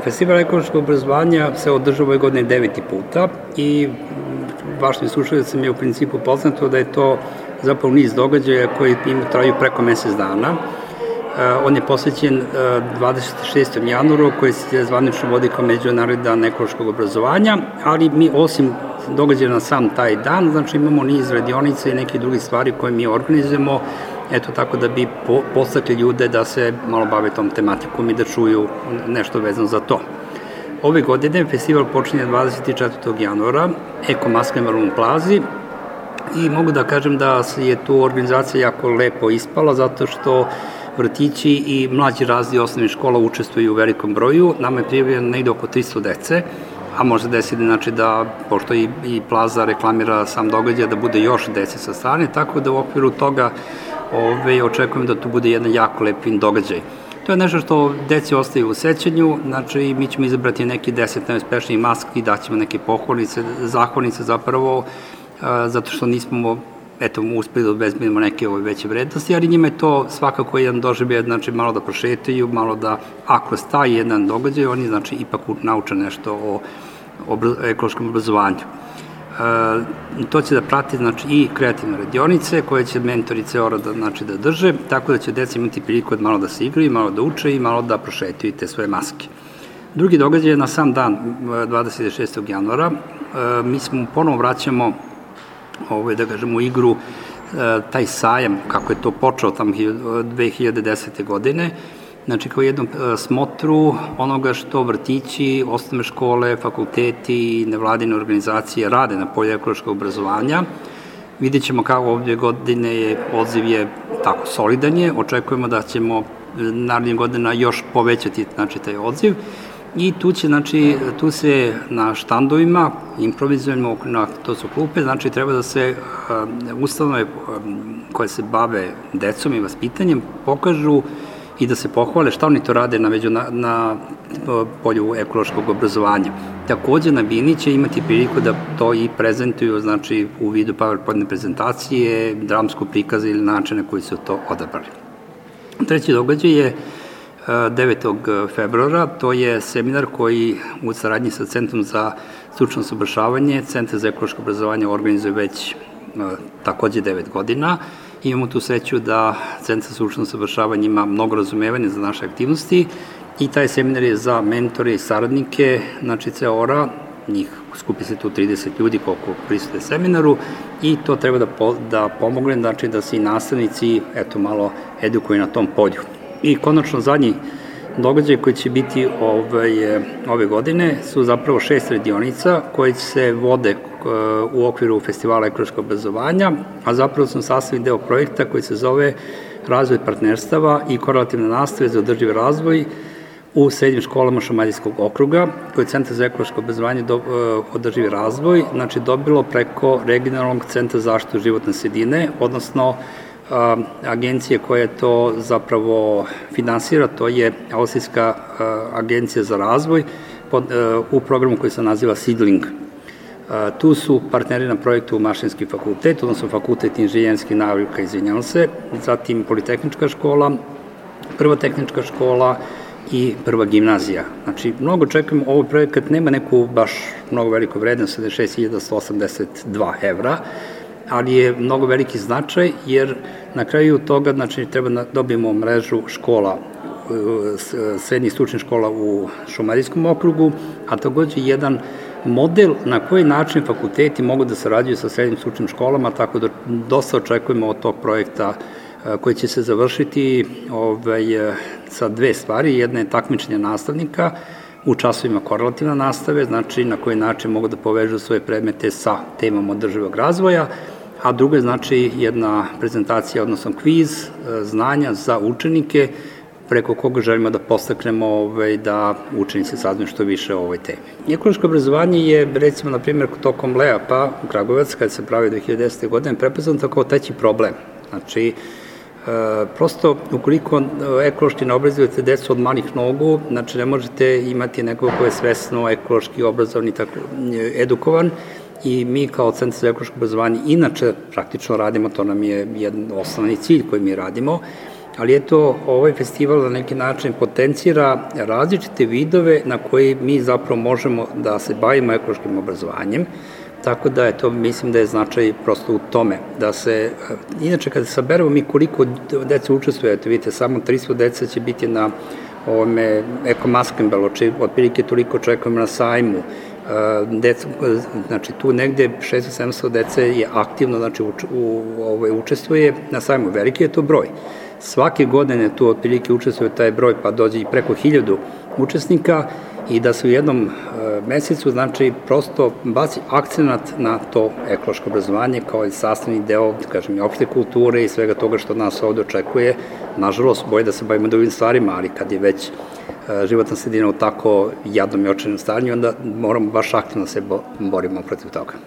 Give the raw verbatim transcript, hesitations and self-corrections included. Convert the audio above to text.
Festival ekološkog obrazovanja se održava ove godine deveti puta i vašim slušalicama je u principu poznato da je to zapravo niz događaja koji im traju preko mesec dana. On je posvećen dvadeset šestom januaru koji se zvanično vodi kao Međunarodni dan ekološkog obrazovanja, ali mi osim događaja na sam taj dan, znači imamo niz radionica i neke druge stvari koje mi organizujemo, eto tako da bi podstakli ljude da se malo bave tom tematikom i da čuju nešto vezano za to. Ove godine festival počinje dvadeset četvrtog januara, Eko Maska na Varun Plazi, i mogu da kažem da je tu organizacija jako lepo ispala zato što vrtići i mlađi razredi osnovnih škola učestvuju u velikom broju. Nama je prijavljeno negde oko tristo dece, a može desiti znači da, pošto i, i Plaza reklamira sam događaj, da bude još dece sa strane, tako da u okviru toga ove, očekujem da tu bude jedan jako lep događaj. To je nešto što deci ostaju u sećanju, znači mi ćemo izabrati neki deset najuspešnijih maski, daćemo neke pohvalnice, zahvalnice zapravo, a, zato što nismo eto, uspeli da obezbedimo neke ove veće vrednosti, ali njima je to svakako jedan doživljaj, znači malo da prošetaju, malo da, ako staje jedan događaj, oni znači ipak nauče nešto o obra, ekološkom obrazovanju. E, to će da prati znači i kreativne radionice koje će mentori ceo da, znači, da drže, tako da će deca imati priliku da malo da se igraju, malo da uče i malo da prošetaju te svoje maske. Drugi događaj je na sam dan, dvadeset šestog januara, e, mi smo ponovo vraćamo ovo je, da kažemo, u igru taj sajam, kako je to počeo tamo dve hiljade desete. godine, znači kao jednu smotru onoga što vrtići, osnovne škole, fakulteti i nevladine organizacije rade na polju ekološkog obrazovanja. Vidjet ćemo kako ovdje godine je, odziv je tako solidan je, očekujemo da ćemo narednih godina još povećati znači, taj odziv. I tu će, znači, tu se na štandovima improvizujemo, na, to su klupe, znači treba da se uh, ustanove um, koje se bave decom i vaspitanjem pokažu i da se pohvale šta oni to rade na, na, na polju ekološkog obrazovanja. Takođe na Bini će imati priliku da to i prezentuju, znači u vidu PowerPoint prezentacije, dramsku prikaza ili načine koji su to odabrali. Treći događaj je devetog februara, to je seminar koji u saradnji sa Centrom za stručno usavršavanje, Centar za ekološko obrazovanje organizuje već takođe devet godina. Imamo tu sreću da Centar za stručno usavršavanje ima mnogo razumevanja za naše aktivnosti i taj seminar je za mentore i saradnike, znači C O R-a, njih skupi se tu trideset ljudi koliko prisute seminaru i to treba da, po, da pomogne, znači da se i nastavnici eto malo edukuju na tom polju. I konačno zadnji događaj koji će biti ove, ove godine su zapravo šest radionica koje se vode u okviru Festivala ekološkog obrazovanja, a zapravo su sastavni deo projekta koji se zove Razvoj partnerstava i korelativne nastave za održivi razvoj u srednjim školama Šumadijskog okruga, koji je Centar za ekološko obrazovanje do, održivi razvoj, znači dobilo preko regionalnog Centra za zaštitu životne sredine, odnosno A, agencije koja to zapravo finansira, to je Austrijska agencija za razvoj pod, a, u programu koji se naziva Seedling. A, tu su partneri na projektu Mašinski fakultet, odnosno Fakultet inženjerskih nauka, izvinjavam se, zatim Politehnička škola, Prva tehnička škola i Prva gimnazija. Znači, mnogo čekamo, ovaj projekat nema neku baš mnogo veliku vrednost, sedamdeset šest hiljada sto osamdeset dva evra, ali je mnogo veliki značaj, jer na kraju toga znači, treba da dobijemo mrežu škola, srednjih stručnih škola u Šumadijskom okrugu, a takođe jedan model na koji način fakulteti mogu da sarađuju sa srednjim stručnim školama, tako da dosta očekujemo od tog projekta koji će se završiti ovaj, sa dve stvari. Jedna je takmičenje nastavnika u časovima korelativne nastave, znači na koji način mogu da povežu svoje predmete sa temom održivog razvoja, a druga je znači jedna prezentacija, odnosno kviz, znanja za učenike, preko koga želimo da postaknemo ovaj, da učenici saznaju što više o ovoj temi. Ekološko obrazovanje je, recimo, na primjer, tokom L E A P-a u Kragujevac, kada se pravi dve hiljade desete. godine, prepoznato kao teći problem. Znači, E, prosto, ukoliko ekološki ne obrazujete decu od malih nogu, znači ne možete imati nekog ko je svesno ekološki obrazovan i tako edukovan i mi kao Centar za ekološko obrazovanje inače praktično radimo, to nam je jedan osnovni cilj koji mi radimo, ali eto, ovaj festival na neki način potencira različite vidove na koji mi zapravo možemo da se bavimo ekološkim obrazovanjem, tako da je to, mislim da je značaj prosto u tome, da se, inače kada saberemo mi koliko dece učestvuje, eto vidite, samo tristo deca će biti na ovome ekomaskembelu, otprilike toliko očekujemo na sajmu, deca, znači tu negde šesto sedamsto dece je aktivno, znači u, u, ovaj, učestvuje na sajmu, veliki je to broj. Svake godine tu otprilike učestvuje taj broj, pa dođe i preko hiljadu učesnika i da se u jednom e, mesecu, znači, prosto baci akcenat na to ekološko obrazovanje kao i sastavni deo, da kažem, i opšte kulture i svega toga što nas ovde očekuje. Nažalost, boje da se bavimo drugim stvarima, ali kad je već e, životna sredina u tako jadnom i očajnom stanju, onda moramo baš aktivno se bo, borimo protiv toga.